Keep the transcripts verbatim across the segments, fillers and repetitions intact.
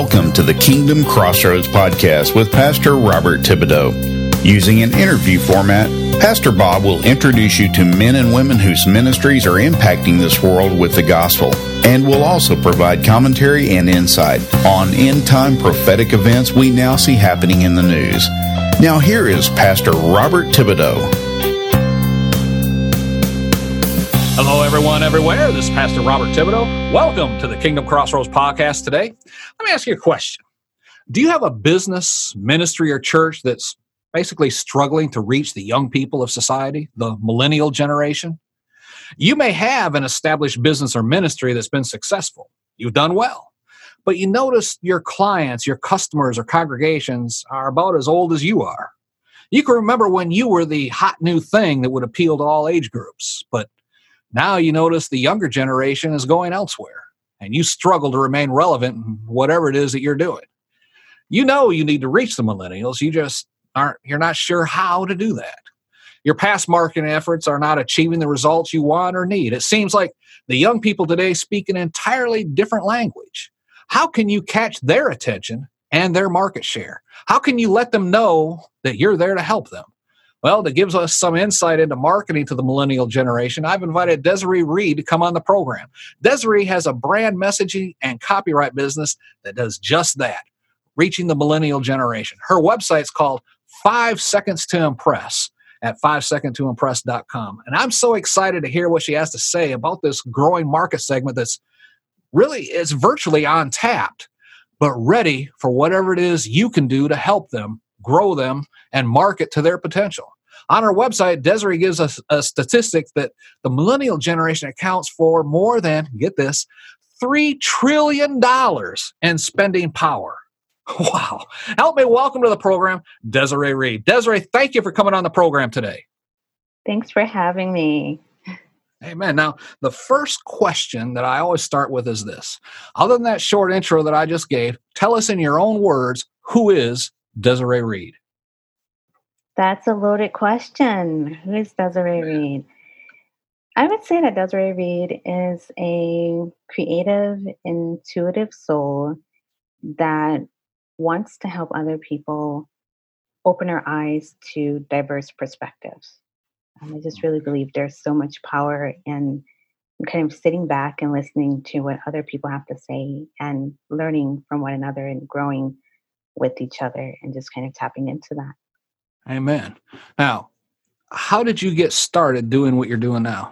Welcome to the Kingdom Crossroads podcast with Pastor Robert Thibodeau. Using an interview format, Pastor Bob will introduce you to men and women whose ministries are impacting this world with the gospel, and will also provide commentary and insight on end-time prophetic events we now see happening in the news. Now here is Pastor Robert Thibodeau. Hello, everyone, everywhere. This is Pastor Robert Thibodeau. Welcome to the Kingdom Crossroads podcast today. Let me ask you a question. Do you have a business, ministry, or church that's basically struggling to reach the young people of society, the millennial generation? You may have an established business or ministry that's been successful. You've done well. But you notice your clients, your customers, or congregations are about as old as you are. You can remember when you were the hot new thing that would appeal to all age groups, but now you notice the younger generation is going elsewhere, and you struggle to remain relevant in whatever it is that you're doing. You know you need to reach the millennials. You just aren't, you're not sure how to do that. Your past marketing efforts are not achieving the results you want or need. It seems like the young people today speak an entirely different language. How can you catch their attention and their market share? How can you let them know that you're there to help them? Well, that gives us some insight into marketing to the millennial generation. I've invited Desiree Reed to come on the program. Desiree has a brand messaging and copyright business that does just that, reaching the millennial generation. Her website's called Five Seconds to Impress at five second to impress dot com. And I'm so excited to hear what she has to say about this growing market segment that's really is virtually untapped, but ready for whatever it is you can do to help them, grow them, and market to their potential. On her website, Desiree gives us a statistic that the millennial generation accounts for more than, get this, three trillion dollars in spending power. Wow. Help me welcome to the program, Desiree Reed. Desiree, thank you for coming on the program today. Thanks for having me. Amen. Now, the first question that I always start with is this. Other than that short intro that I just gave, tell us in your own words, who is Desiree Reed? That's a loaded question. Who is Desiree Reed? I would say that Desiree Reed is a creative, intuitive soul that wants to help other people open their eyes to diverse perspectives. Um, I just really believe there's so much power in kind of sitting back and listening to what other people have to say and learning from one another and growing with each other and just kind of tapping into that. Amen. Now, how did you get started doing what you're doing now?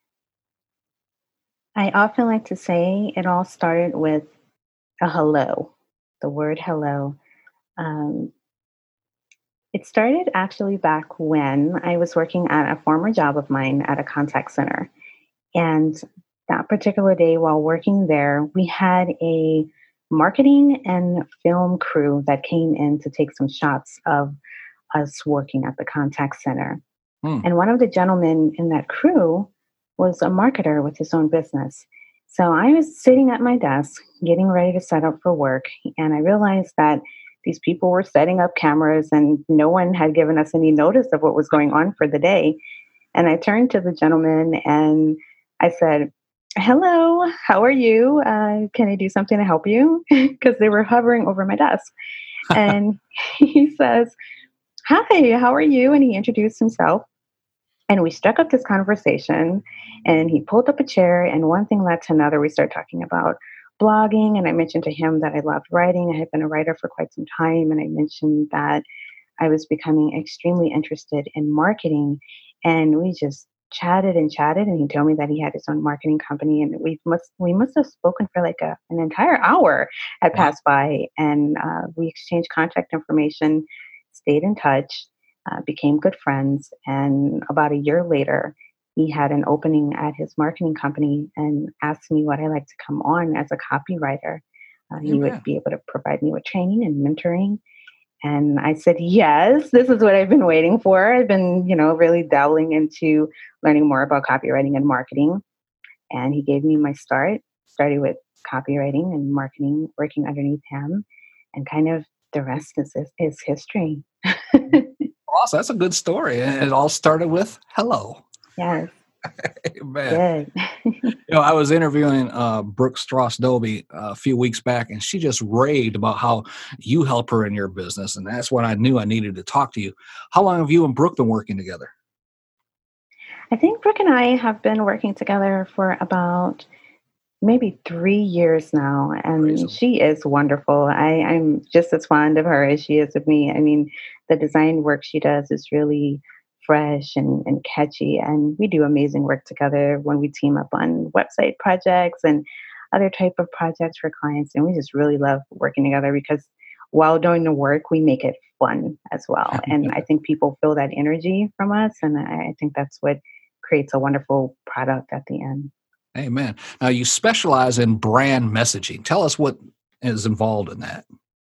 I often like to say it all started with a hello, the word hello. Um, it started actually back when I was working at a former job of mine at a contact center. And that particular day while working there, we had a marketing and film crew that came in to take some shots of us working at the contact center. Hmm. And one of the gentlemen in that crew was a marketer with his own business. So I was sitting at my desk getting ready to set up for work, and I realized that these people were setting up cameras and no one had given us any notice of what was going on for the day. And I turned to the gentleman and I said, "Hello, how are you? Uh, can I do something to help you?" Because they were hovering over my desk. And he says, "Hi, how are you?" And he introduced himself. And we struck up this conversation. And he pulled up a chair. And one thing led to another. We started talking about blogging. And I mentioned to him that I loved writing. I had been a writer for quite some time. And I mentioned that I was becoming extremely interested in marketing. And we just chatted and chatted, and he told me that he had his own marketing company, and we must we must have spoken for like a, an entire hour had passed by, and uh, we exchanged contact information, stayed in touch, uh, became good friends, and about a year later, he had an opening at his marketing company and asked me would I like to come on as a copywriter. Uh, he yeah. would be able to provide me with training and mentoring. And I said, yes, this is what I've been waiting for. I've been, you know, really dabbling into learning more about copywriting and marketing. And he gave me my start, started with copywriting and marketing, working underneath him. And kind of the rest is, is, is history. Awesome. That's a good story. And it all started with hello. Yes. Man, Good. you know, I was interviewing uh, Brooke Strauss-Dobie uh, a few weeks back, and she just raved about how you help her in your business, and that's when I knew I needed to talk to you. How long have you and Brooke been working together? I think Brooke and I have been working together for about maybe three years now, Praise and him. she is wonderful. I, I'm just as fond of her as she is of me. I mean, the design work she does is really fresh and, and catchy, and we do amazing work together when we team up on website projects and other type of projects for clients. And we just really love working together because while doing the work, we make it fun as well. And I think people feel that energy from us, and I I think that's what creates a wonderful product at the end. Amen. Now, you specialize in brand messaging. Tell us what is involved in that.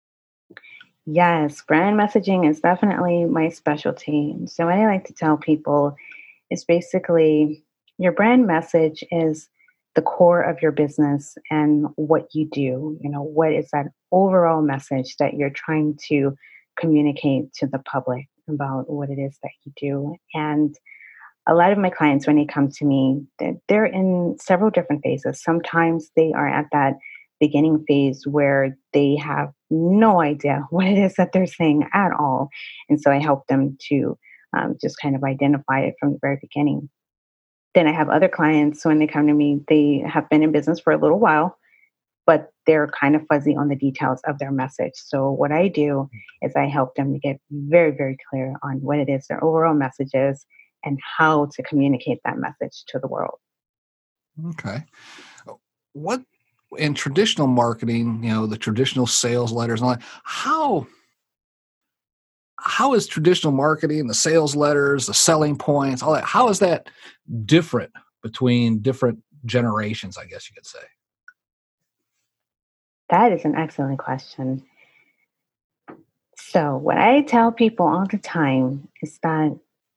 Yes, brand messaging is definitely my specialty. So, what I like to tell people is basically your brand message is the core of your business and what you do. You know, what is that overall message that you're trying to communicate to the public about what it is that you do? And a lot of my clients, when they come to me, they're, they're in several different phases. Sometimes they are at that beginning phase where they have no idea what it is that they're saying at all. And so I help them to um, just kind of identify it from the very beginning. Then I have other clients, when they come to me, they have been in business for a little while, but they're kind of fuzzy on the details of their message. So what I do is I help them to get very, very clear on what it is their overall message is and how to communicate that message to the world. Okay. What in traditional marketing, you know, the traditional sales letters and all that, how how is traditional marketing, the sales letters, the selling points, all that, how is that different between different generations, I guess you could say? That is an excellent question. So what I tell people all the time is that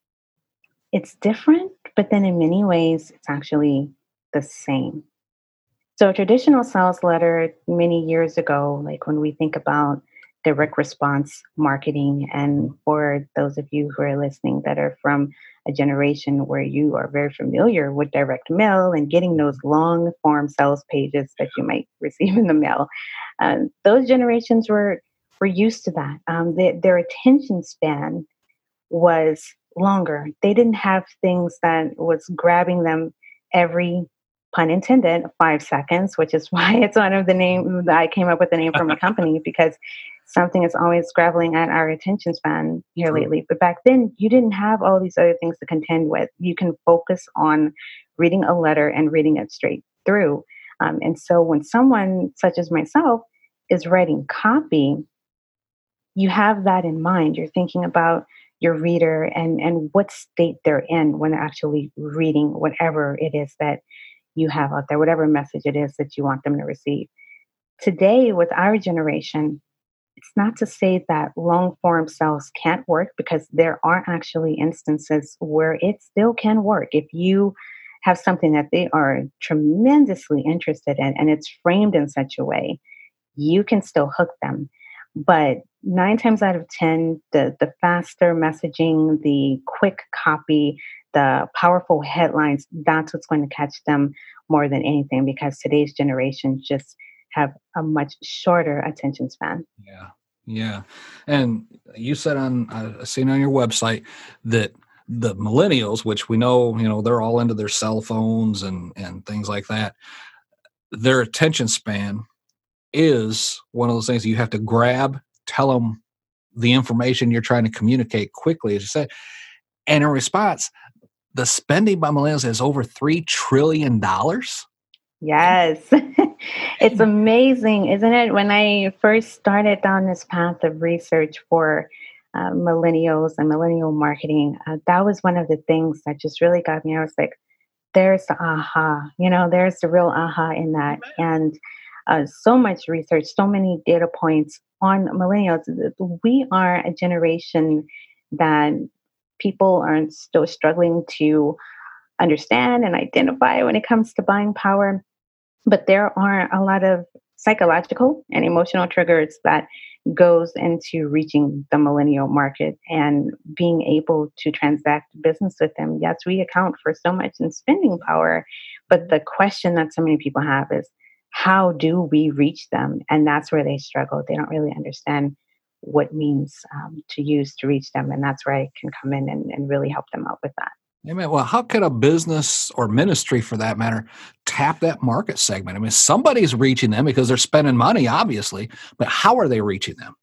it's different, but then in many ways, it's actually the same. So, a traditional sales letter many years ago, like when we think about direct response marketing, and for those of you who are listening that are from a generation where you are very familiar with direct mail and getting those long form sales pages that you might receive in the mail, um, those generations were were used to that. Um, they, their attention span was longer. They didn't have things that was grabbing them every, pun intended, five seconds, which is why it's one of the name that I came up with the name for my company, because something is always scrabbling at our attention span here True. lately. But back then, you didn't have all these other things to contend with. You can focus on reading a letter and reading it straight through. Um, and so when someone such as myself is writing copy, you have that in mind. You're thinking about your reader and, and what state they're in when they're actually reading whatever it is that you have out there, whatever message it is that you want them to receive. Today, with our generation, it's not to say that long form sales can't work, because there are actually instances where it still can work. If you have something that they are tremendously interested in and it's framed in such a way, you can still hook them. But nine times out of ten, the, the faster messaging, the quick copy, the powerful headlines, that's what's going to catch them more than anything, because today's generation just have a much shorter attention span. Yeah. Yeah. And you said on, I seen on your website that the millennials, which we know, you know, they're all into their cell phones and, and things like that, their attention span is one of those things you have to grab, tell them the information you're trying to communicate quickly, as you said. And in response, the spending by millennials is over three trillion dollars. Yes. It's amazing, isn't it? When I first started down this path of research for uh, millennials and millennial marketing, uh, that was one of the things that just really got me. I was like, there's the aha, you know, there's the real aha in that. And uh, so much research, so many data points on millennials. We are a generation that people are still struggling to understand and identify when it comes to buying power. But there are a lot of psychological and emotional triggers that goes into reaching the millennial market and being able to transact business with them. Yes, we account for so much in spending power, but the question that so many people have is, how do we reach them? And that's where they struggle. They don't really understand what means um, to use to reach them. And that's where I can come in and, and really help them out with that. Amen. Well, how could a business or ministry, for that matter, tap that market segment? I mean, somebody's reaching them because they're spending money, obviously, but how are they reaching them?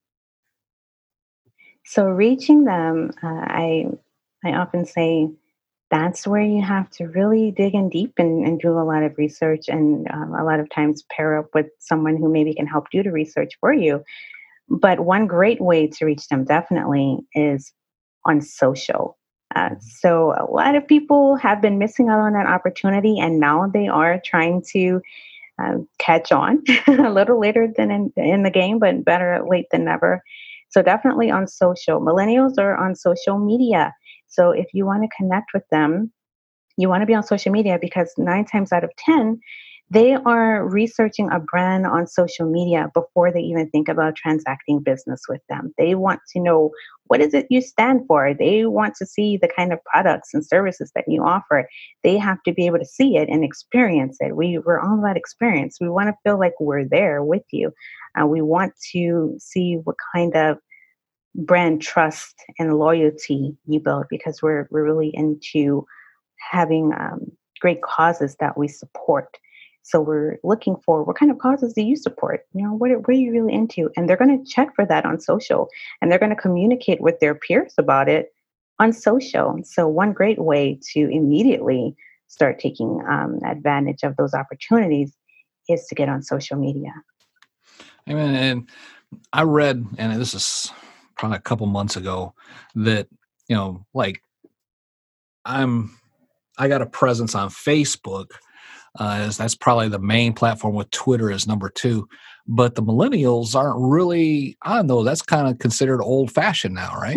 So reaching them, uh, I I often say that's where you have to really dig in deep and, and do a lot of research, and um, a lot of times pair up with someone who maybe can help do the research for you. But one great way to reach them definitely is on social. Uh, so a lot of people have been missing out on that opportunity, and now they are trying to uh, catch on a little later than in, in the game, but better late than never. So definitely on social. Millennials are on social media. So if you want to connect with them, you want to be on social media, because nine times out of ten, they are researching a brand on social media before they even think about transacting business with them. They want to know, what is it you stand for? They want to see the kind of products and services that you offer. They have to be able to see it and experience it. We, we're all about experience. We want to feel like we're there with you. Uh, we want to see what kind of brand trust and loyalty you build, because we're, we're really into having um, great causes that we support. So we're looking for, what kind of causes do you support? You know, what are, what are you really into? And they're going to check for that on social, and they're going to communicate with their peers about it on social. So one great way to immediately start taking um, advantage of those opportunities is to get on social media. Amen. And I read, and this is probably a couple months ago, that, you know, like I'm, I got a presence on Facebook. Uh, as that's probably the main platform, with Twitter as number two. But the millennials aren't really on those. That's kind of considered old-fashioned now, right?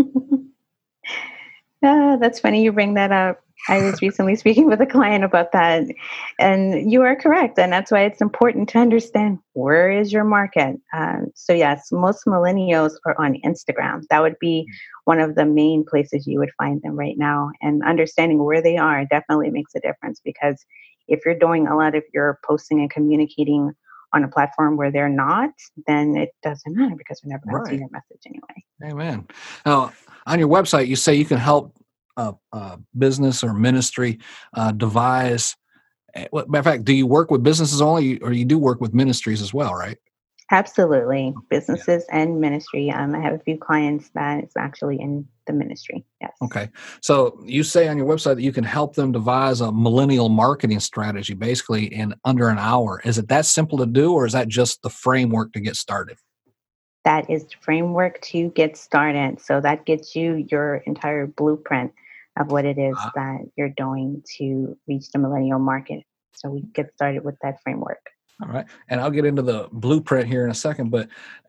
uh, that's funny you bring that up. I was recently speaking with a client about that, and you are correct. And that's why it's important to understand, where is your market? Um, so yes, most millennials are on Instagram. That would be one of the main places you would find them right now. And understanding where they are definitely makes a difference, because if you're doing a lot of your posting and communicating on a platform where they're not, then it doesn't matter, because they're never going to see your message anyway. Amen. Now, on your website, you say you can help a, a business or ministry uh, devise. Well, matter of fact, do you work with businesses only, or you do work with ministries as well, right? Absolutely. Businesses yeah. and ministry. Um, I have a few clients that is actually in the ministry. Yes. Okay. So you say on your website that you can help them devise a millennial marketing strategy, basically in under an hour. Is it that simple to do, or is that just the framework to get started? That is the framework to get started. So that gets you your entire blueprint of what it is uh, that you're doing to reach the millennial market. So we get started with that framework. All right. And I'll get into the blueprint here in a second, but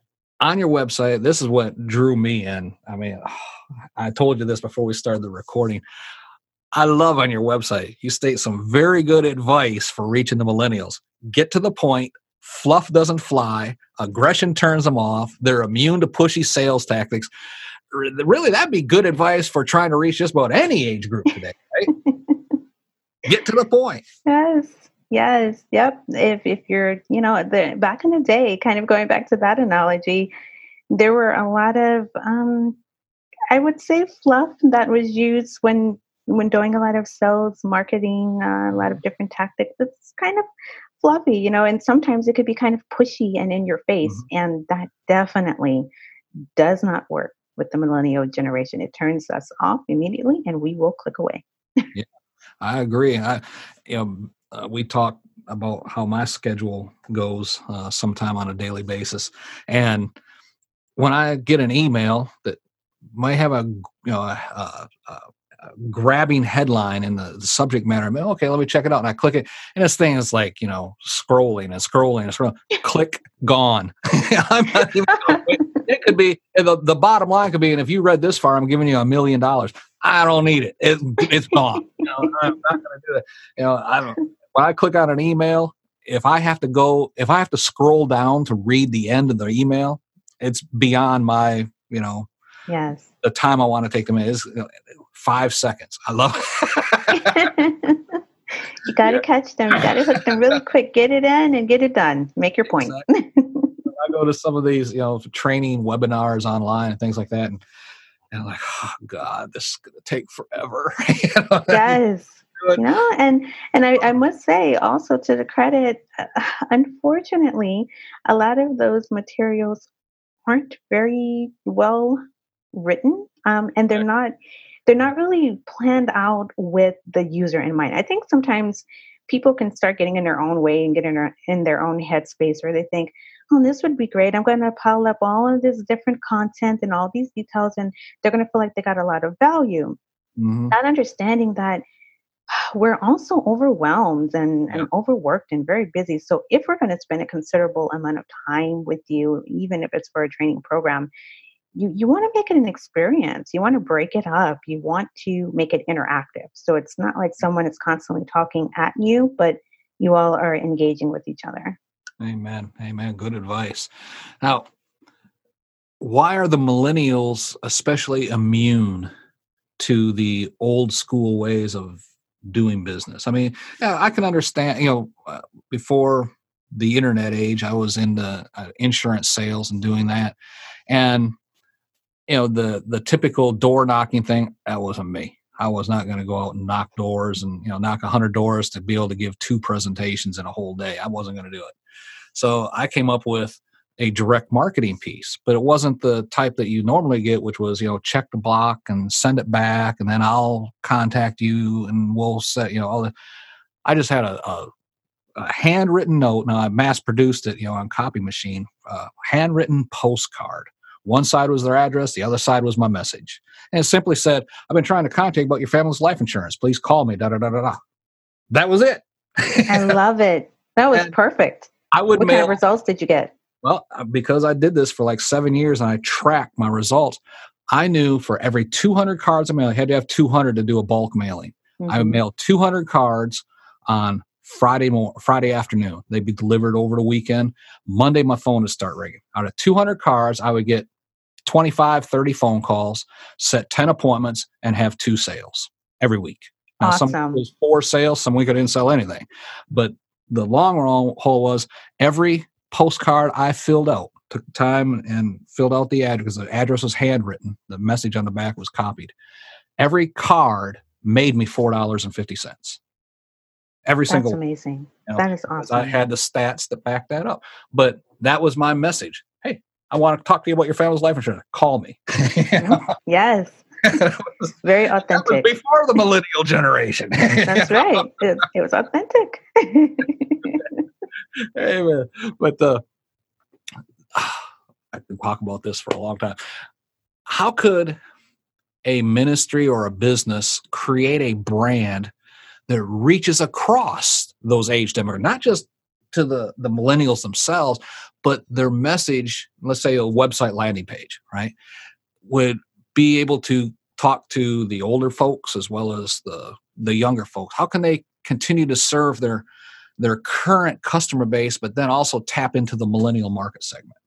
on your website, this is what drew me in. I mean, oh, I told you this before we started the recording. I love on your website, you state some very good advice for reaching the millennials. Get to the point. Fluff doesn't fly. Aggression turns them off. They're immune to pushy sales tactics. Really, that'd be good advice for trying to reach just about any age group today, right? Get to the point. Yes. Yes. Yep. If if you're, you know, the back in the day, kind of going back to that analogy, there were a lot of, um, I would say, fluff that was used when when doing a lot of sales, marketing, uh, a lot of different tactics. It's kind of fluffy, you know, and sometimes it could be kind of pushy and in your face, mm-hmm. and that definitely does not work with the millennial generation. It turns us off immediately, and we will click away. Yeah, I agree. I, you know. Uh, we talk about how my schedule goes uh, sometime on a daily basis. And when I get an email that might have a, you know, a, a, a grabbing headline in the, the subject matter, I'm, okay, let me check it out. And I click it. And this thing is like, you know, scrolling and scrolling and scrolling. Click, gone. I'm not even It could be, the, the bottom line could be, and if you read this far, I'm giving you a million dollars. I don't need it. it it's gone. You know, I'm not going to do it. You know, I don't. When I click on an email, if I have to go, if I have to scroll down to read the end of the email, it's beyond my, you know, yes, the time I want to take them in is five seconds. I love it. You got to yeah. catch them. You got to hook them really quick. Get it in and get it done. Make your point. Exactly. I go to some of these, you know, training webinars online and things like that, and, and I'm like, oh God, this is going to take forever. You know? Yes. You know, and and I, I must say also to the credit, uh, unfortunately, a lot of those materials aren't very well written, um, and they're not they're not really planned out with the user in mind. I think sometimes people can start getting in their own way and get in their, in their own headspace where they think, oh, this would be great. I'm going to pile up all of this different content and all these details, and they're going to feel like they got a lot of value. Mm-hmm. Not understanding that we're also overwhelmed and, yeah. and overworked and very busy. So if we're going to spend a considerable amount of time with you, even if it's for a training program, you, you want to make it an experience. You want to break it up. You want to make it interactive. So it's not like someone is constantly talking at you, but you all are engaging with each other. Amen. Amen. Good advice. Now, why are the millennials especially immune to the old school ways of doing business? I mean, yeah, I can understand, you know, uh, before the internet age, I was into uh, insurance sales and doing that. And, you know, the, the typical door knocking thing, that wasn't me. I was not going to go out and knock doors and, you know, knock a hundred doors to be able to give two presentations in a whole day. I wasn't going to do it. So I came up with a direct marketing piece, but it wasn't the type that you normally get, which was, you know, check the block and send it back, and then I'll contact you and we'll set, you know, all the, I just had a, a, a handwritten note. Now I mass produced it, you know, on copy machine, uh, handwritten postcard. One side was their address. The other side was my message. And it simply said, I've been trying to contact you about your family's life insurance. Please call me. Da, da, da, da, da. That was it. I love it. That was and perfect. I would what mail, kind of results did you get? Well, because I did this for like seven years and I tracked my results, I knew for every two hundred cards I mailed, I had to have two hundred to do a bulk mailing. Mm-hmm. I would mail two hundred cards on Friday mo- Friday afternoon. They'd be delivered over the weekend. Monday, my phone would start ringing. Out of two hundred cards, I would get twenty-five, thirty phone calls, set ten appointments, and have two sales every week. Now, awesome. Some week was four sales, some week I didn't sell anything. But the long haul was every postcard I filled out, took time and filled out the address, because the address was handwritten. The message on the back was copied. Every card made me four dollars and fifty cents. Every That's single That's amazing. You know, that is awesome. I had the stats that back that up. But that was my message. Hey, I want to talk to you about your family's life insurance. Call me. Yes. was, very authentic. That was before the millennial generation. That's right. It, it was authentic. Amen. But the I can talk about this for a long time. How could a ministry or a business create a brand that reaches across those age demographics, not just to the, the millennials themselves, but their message, let's say a website landing page, right, would be able to talk to the older folks as well as the, the younger folks? How can they continue to serve their their current customer base, but then also tap into the millennial market segment?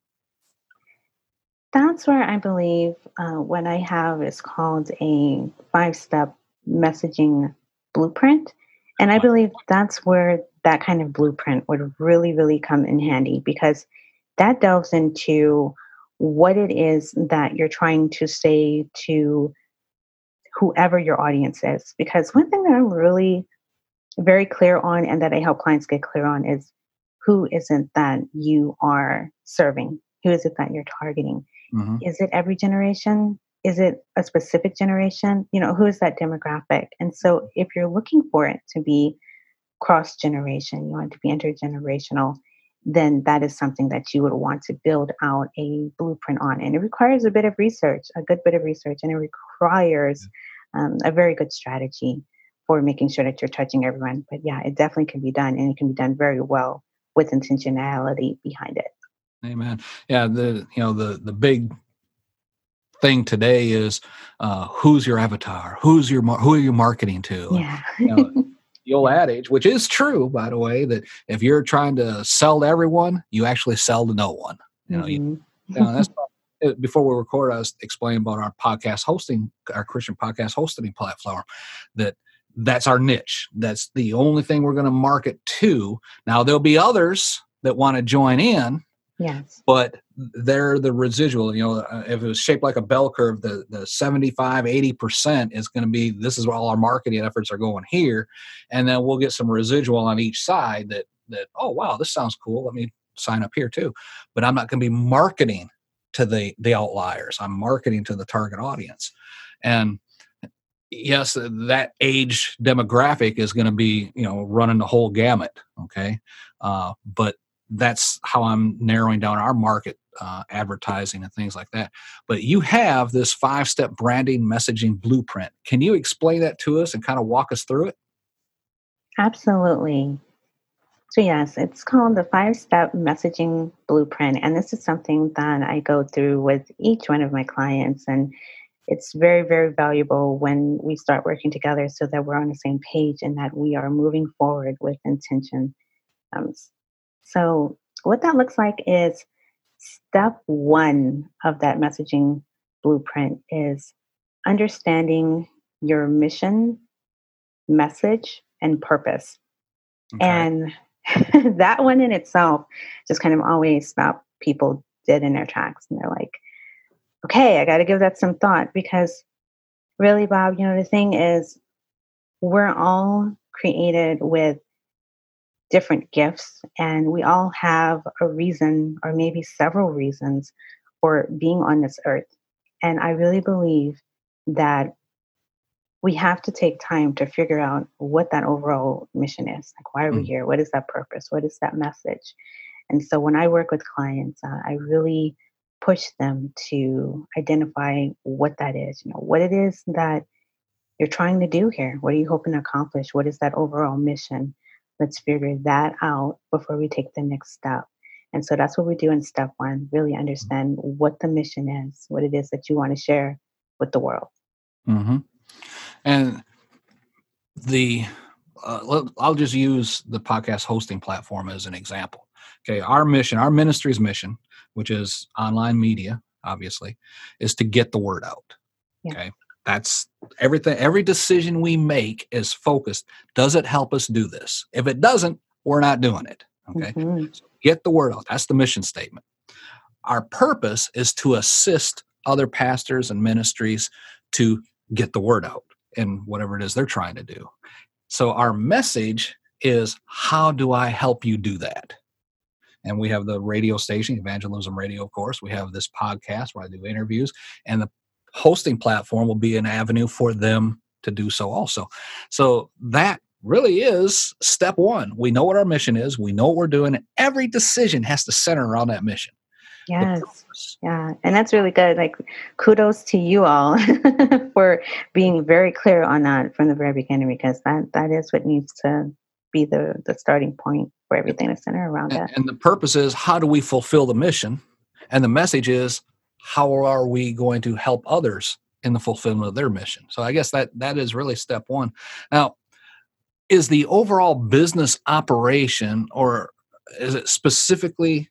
That's where I believe uh, what I have is called a five-step messaging blueprint. And I believe that's where that kind of blueprint would really, really come in handy, because that delves into what it is that you're trying to say to whoever your audience is. Because one thing that I'm really very clear on, and that I help clients get clear on, is who is it that you are serving? Who is it that you're targeting? Mm-hmm. Is it every generation? Is it a specific generation? You know, who is that demographic? And so if you're looking for it to be cross-generation, you want it to be intergenerational, then that is something that you would want to build out a blueprint on. And it requires a bit of research, a good bit of research, and it requires um, a very good strategy for making sure that you're touching everyone. But yeah, it definitely can be done, and it can be done very well with intentionality behind it. Amen. Yeah, the you know the the big thing today is uh, who's your avatar? Who's your who are you marketing to? Yeah. You know, the old adage, which is true, by the way, that if you're trying to sell to everyone, you actually sell to no one. You know, Mm-hmm. you, you know that's before we record, I was explaining about our podcast hosting, our Christian podcast hosting platform, that that's our niche. That's the only thing we're going to market to. Now, there'll be others that want to join in, Yes. but they're the residual. You know, uh, if it was shaped like a bell curve, the, the seventy-five, eighty percent is going to be, this is where all our marketing efforts are going here. And then we'll get some residual on each side that, that, oh, wow, this sounds cool. Let me sign up here too. But I'm not going to be marketing to the, the outliers. I'm marketing to the target audience. And yes, that age demographic is going to be, you know, running the whole gamut. Okay. Uh, but that's how I'm narrowing down our market, uh, advertising and things like that. But you have this five-step branding messaging blueprint. Can you explain that to us and kind of walk us through it? Absolutely. So yes, it's called the five-step messaging blueprint. And this is something that I go through with each one of my clients. And it's very, very valuable when we start working together so that we're on the same page and that we are moving forward with intention. Um, so what that looks like is step one of that messaging blueprint is understanding your mission, message, and purpose. Okay. And that one in itself just kind of always stop people dead in their tracks. And they're like, okay, I got to give that some thought, because really, Bob, you know, the thing is, we're all created with different gifts, and we all have a reason, or maybe several reasons, for being on this earth. And I really believe that we have to take time to figure out what that overall mission is. Like, why are we mm. here? What is that purpose? What is that message? And so when I work with clients, uh, I really push them to identify what that is, you know, what it is that you're trying to do here. What are you hoping to accomplish? What is that overall mission? Let's figure that out before we take the next step. And so that's what we do in step one, really understand what the mission is, what it is that you want to share with the world. Mm-hmm. And the, uh, I'll just use the podcast hosting platform as an example. Okay. Our mission, our ministry's mission, which is online media, obviously, is to get the word out. Yeah. Okay. That's everything. Every decision we make is focused. Does it help us do this? If it doesn't, we're not doing it. Okay. Mm-hmm. So get the word out. That's the mission statement. Our purpose is to assist other pastors and ministries to get the word out in whatever it is they're trying to do. So our message is, how do I help you do that? And we have the radio station, Evangelism Radio, of course. We have this podcast where I do interviews, and the hosting platform will be an avenue for them to do so also. So that really is step one. We know what our mission is. We know what we're doing. Every decision has to center around that mission. Yes. Yeah. And that's really good. Like, kudos to you all for being very clear on that from the very beginning, because that, that is what needs to be the, the starting point for everything to center around and, that. And the purpose is, how do we fulfill the mission? And the message is, how are we going to help others in the fulfillment of their mission? So I guess that that is really step one. Now, is the overall business operation, or is it specifically,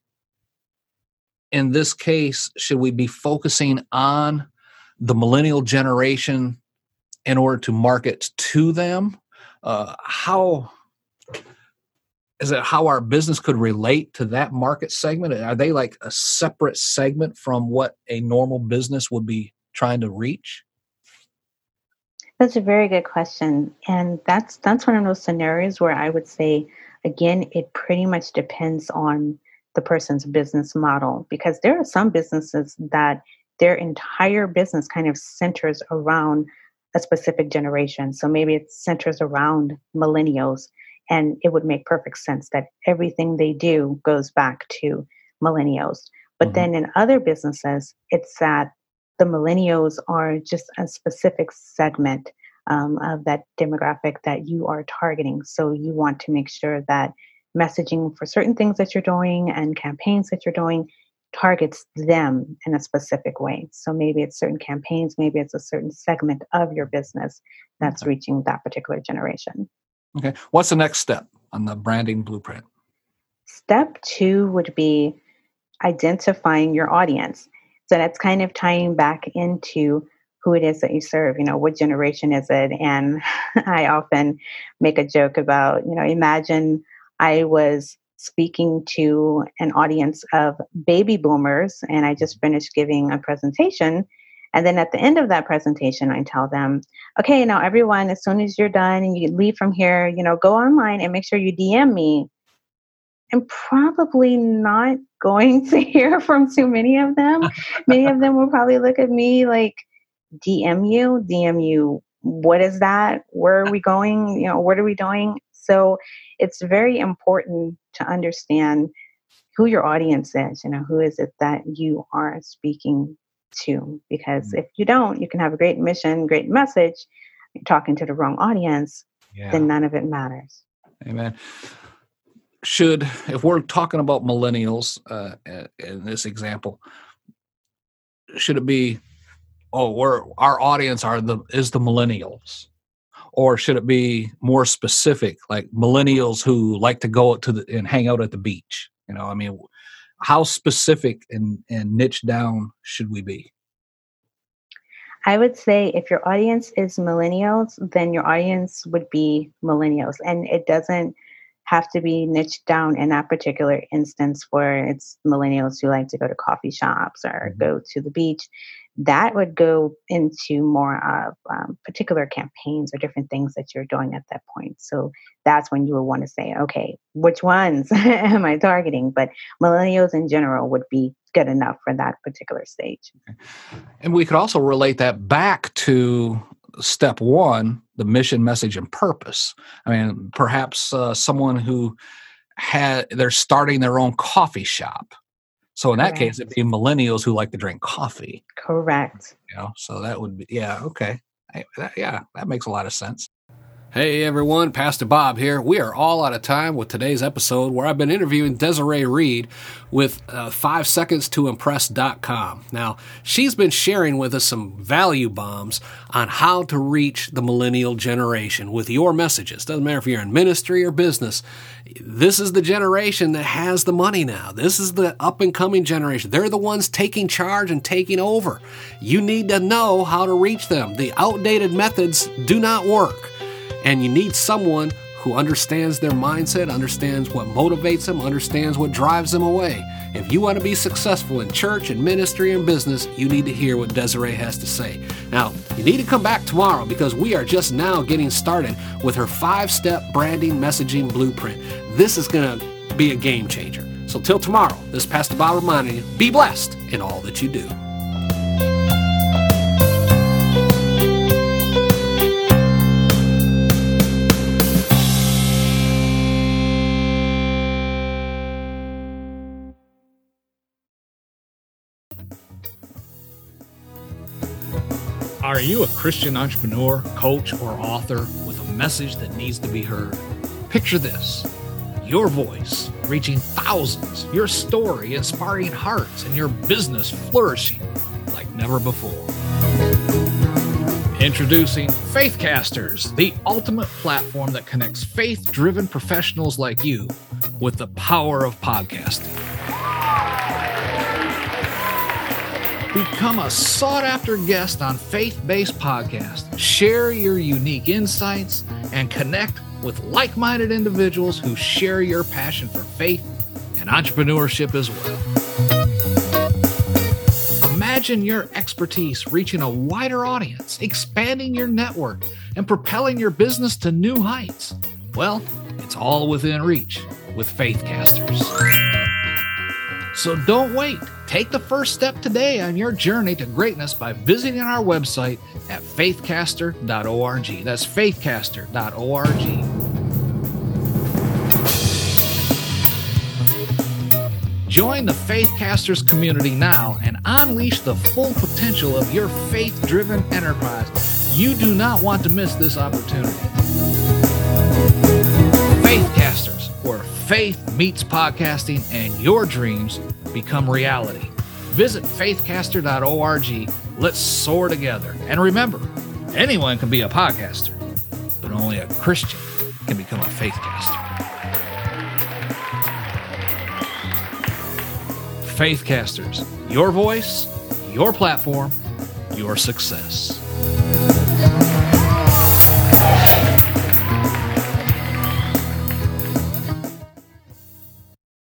in this case, should we be focusing on the millennial generation in order to market to them? Uh, how is it how our business could relate to that market segment? Are they like a separate segment from what a normal business would be trying to reach? That's a very good question. And that's that's one of those scenarios where I would say, again, it pretty much depends on the person's business model, because there are some businesses that their entire business kind of centers around a specific generation. So maybe it centers around millennials, and it would make perfect sense that everything they do goes back to millennials. But mm-hmm. then in other businesses, it's that the millennials are just a specific segment um, of that demographic that you are targeting. So you want to make sure that messaging for certain things that you're doing and campaigns that you're doing targets them in a specific way. So maybe it's certain campaigns, maybe it's a certain segment of your business that's okay. reaching that particular generation. Okay. What's the next step on the branding blueprint? Step two would be identifying your audience. So that's kind of tying back into who it is that you serve, you know, what generation is it? And I often make a joke about, you know, imagine I was speaking to an audience of baby boomers and I just finished giving a presentation. And then at the end of that presentation, I tell them, okay, now everyone, as soon as you're done and you leave from here, you know, go online and make sure you D M me. I'm probably not going to hear from too many of them. Many of them will probably look at me like, D M you, D M you, what is that? Where are we going? You know, what are we doing? So it's very important to understand who your audience is, you know, who is it that you are speaking to? Because if you don't, you can have a great mission, great message, you're talking to the wrong audience, yeah. Then none of it matters. Amen. Should, if we're talking about millennials uh, in this example, should it be, oh, we're, our audience are the is the millennials? Or should it be more specific, like millennials who like to go to the, and hang out at the beach? You know, I mean, how specific and, and niche down should we be? I would say if your audience is millennials, then your audience would be millennials. And it doesn't have to be niched down in that particular instance where it's millennials who like to go to coffee shops or mm-hmm. go to the beach. That would go into more of um, particular campaigns or different things that you're doing at that point. So that's when you would want to say, okay, which ones am I targeting? But millennials in general would be good enough for that particular stage. Okay. And we could also relate that back to step one, the mission, message, and purpose. I mean, perhaps uh, someone who had, they're starting their own coffee shop. So in Correct. That case, it'd be millennials who like to drink coffee. Correct. You know, so that would be, yeah, okay. Hey, that, yeah, that makes a lot of sense. Hey everyone, Pastor Bob here. We are all out of time with today's episode where I've been interviewing Desiree Reed with uh, five seconds to impress dot com. Now, she's been sharing with us some value bombs on how to reach the millennial generation with your messages. Doesn't matter if you're in ministry or business. This is the generation that has the money now. This is the up-and-coming generation. They're the ones taking charge and taking over. You need to know how to reach them. The outdated methods do not work. And you need someone who understands their mindset, understands what motivates them, understands what drives them away. If you want to be successful in church and ministry and business, you need to hear what Desiree has to say. Now, you need to come back tomorrow because we are just now getting started with her five-step branding messaging blueprint. This is going to be a game changer. So till tomorrow, this is Pastor Bob reminding you, be blessed in all that you do. Are you a Christian entrepreneur, coach, or author with a message that needs to be heard? Picture this. Your voice reaching thousands, your story inspiring hearts, and your business flourishing like never before. Introducing Faithcasters, the ultimate platform that connects faith-driven professionals like you with the power of podcasting. Become a sought-after guest on Faith-Based Podcast. Share your unique insights and connect with like-minded individuals who share your passion for faith and entrepreneurship as well. Imagine your expertise reaching a wider audience, expanding your network, and propelling your business to new heights. Well, it's all within reach with Faithcasters. So don't wait. Take the first step today on your journey to greatness by visiting our website at faithcaster dot org. That's faithcaster dot org. Join the Faithcasters community now and unleash the full potential of your faith-driven enterprise. You do not want to miss this opportunity. Faithcasters, where faith meets podcasting and your dreams become reality. Visit faithcaster dot org. Let's soar together. And remember, anyone can be a podcaster, but only a Christian can can become a Faithcaster. Faithcasters, your voice, your platform, your success.